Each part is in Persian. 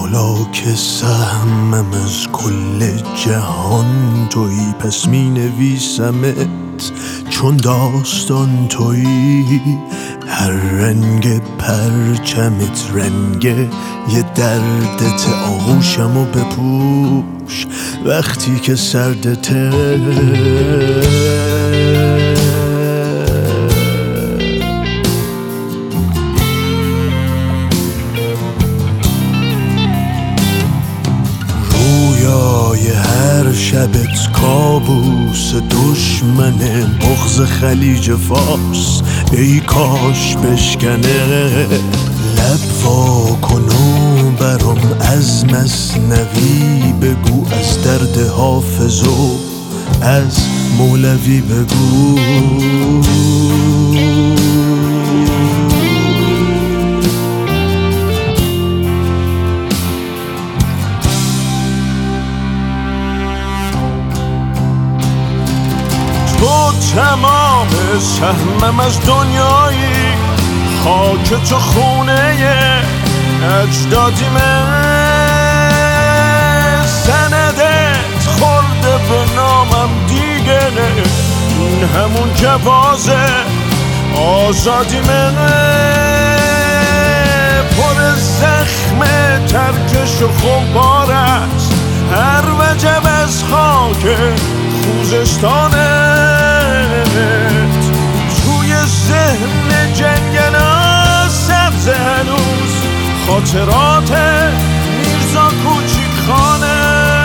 حالا که سهمم از کل جهان تویی، پس می نویسمت چون داستان تویی. هر رنگ پرچمت رنگ یه دردت، آغوشمو بپوش وقتی که سردته. هر شبت کابوس دشمنه، بغض خلیج فارس ای کاش بشکنه. لب وا کن و برام از مثنوی بگو، از درد حافظ و از مولوی بگو. تو تمام سهمم از دنیایی، خاک تو خونه اجدادیمه. سندت خورده به نامم دیگه نه، این همون جوازه آزادیمه. پر زخم ترکش و خمپار است هر وجب از خاک خوزستانت. توی ذهن جنگلا سبز هنوز خاطرات میرزا کوچیک خانه.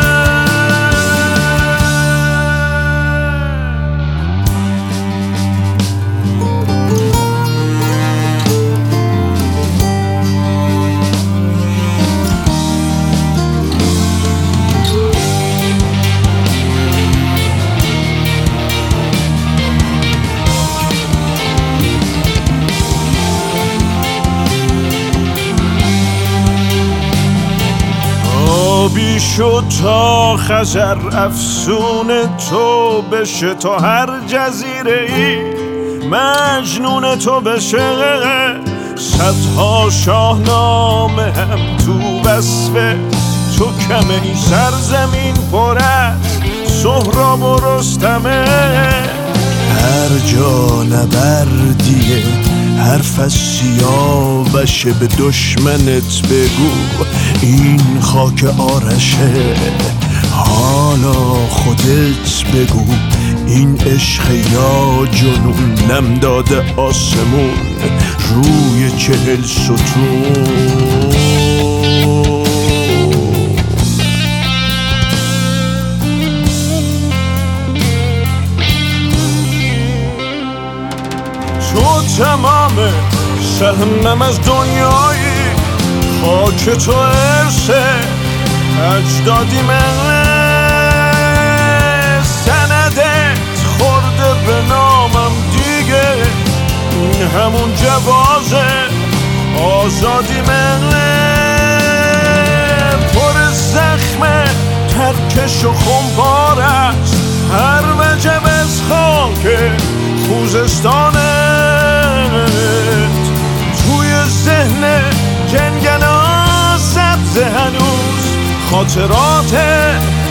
آبی شد تا خزر افسون تو بشه، تا هر جزیره ای مجنون تو بشه. صدها شاهنامه هم تو وصف تو کمه، این سرزمین پر از سهراب و رستمه. هر جا نبردیه حرف از سیاوشه، به دشمنت بگو این خاک آرشه. حالا خودت بگو این عشق یا جنون، نم داده آسمون روی 40 ستون. تو تمام سهمم از دنیایی، خاک تو ارث اجدادیمه. سندت خورده به نامم دیگه، این همون جوازه آزادیمه. پر زخم ترکش و خمپار است هر وجب از خاک خوزستانت. توی ذهن جنگلا سبز هنوز خاطرات